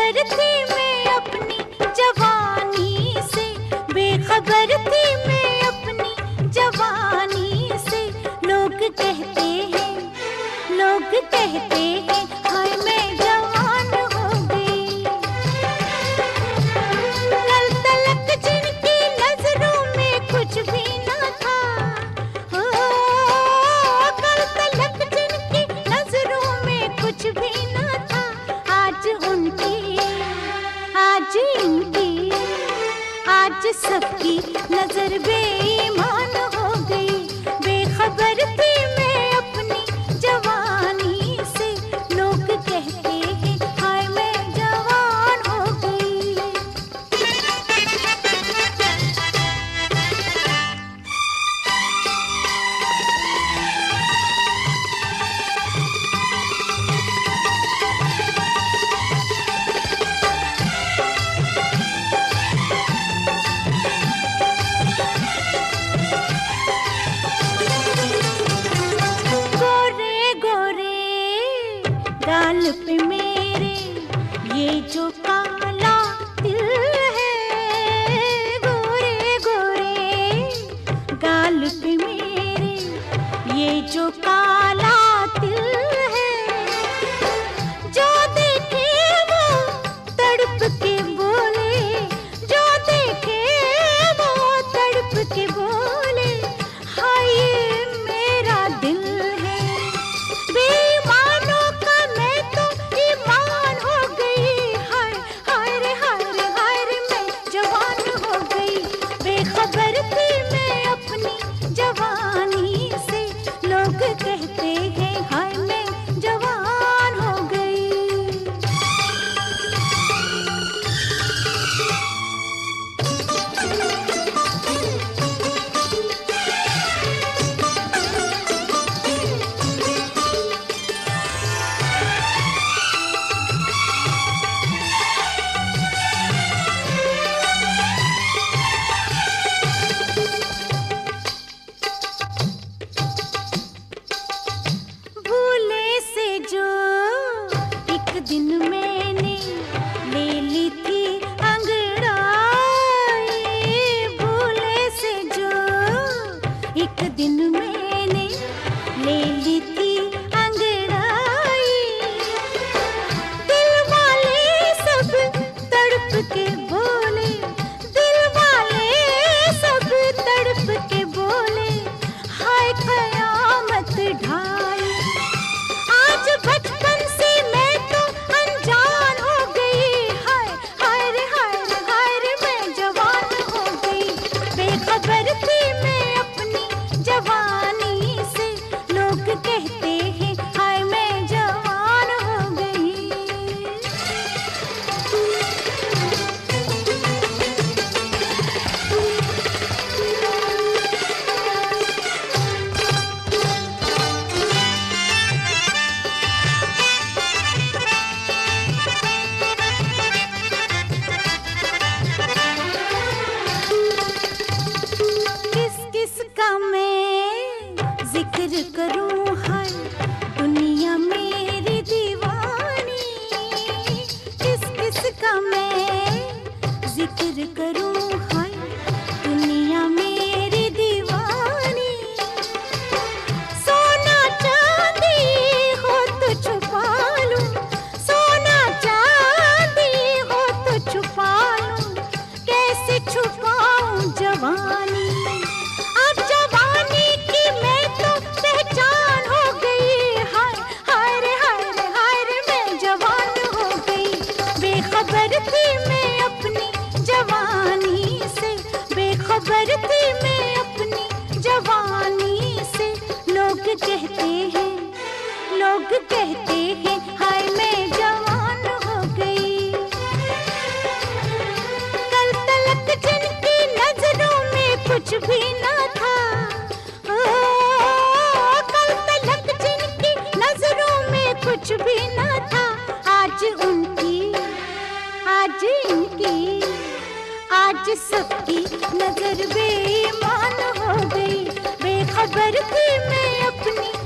बेखबर थी मैं अपनी जवानी से, बेखबर थी मैं अपनी जवानी से। लोग कहते हैं, लोग कहते हैं हाय मैं जवान हो गई। कल तलक जिनकी नजरों में कुछ भी न था, ओ, कल तलक जिनकी नजरों में कुछ भी न था, आज उनकी, आज इनकी, आज सबकी नजर बेईमान हो गई। बेखबर थी मैं अपनी जवानी से, लोग कहते हैं हाय मैं जवान हो गई। गाल पे मेरे ये जो काला तिल है, गोरे गोरे गाल पे मेरे ये जो काला तिल है, जो देखे वो तड़प के बोले, जो देखे वो तड़प के बोले हाय ये मेरा दिल है। बेईमानों का मैं तो ईमान हो गई, हाय हाय रे हाय रे हाय रे मैं जवान हो गई। बेखबर थी मैं अपनी जवानी से, लोग कहते हैं हाय मैं जवान हो गई। दिन मैंने ले ली थी अंगड़ाई, भूले से जो एक दिन मैंने ले ली थी अंगड़ाई, दिल वाले सब तड़प के बोले, दिल वाले सब तड़प के बोले हाय कयामत ढाई। आज बचपन से मैं तो अनजान हो गई, हाय हाय रे हाय रे हाय रे मैं जवान हो गई। बेखबर थी मैं अपनी जवानी से, लोग कहते हैं हाय मैं जवान हो गई। जिक्र करूं हाय दुनिया मेरी दीवानी, किस किस का मैं जिक्र करूं हाय दुनिया मेरी दीवानी। सोना चांदी हो तो छुपा लूं, सोना चांदी हो तो छुपा लूं, कैसे छुपाऊं जवानी। बेखबर थी मैं अपनी जवानी से, बेखबर थी मैं अपनी जवानी से। लोग कहते हैं, लोग कहते हैं हाय मैं जवान हो गई। कल तलक जिनकी नजरों में कुछ भी न था, ओ, कल तलक जिनकी नजरों में कुछ भी न था, आज उनकी, आज इनकी, आज सबकी नजर बेईमान हो गई। बेखबर थी मैं अपनी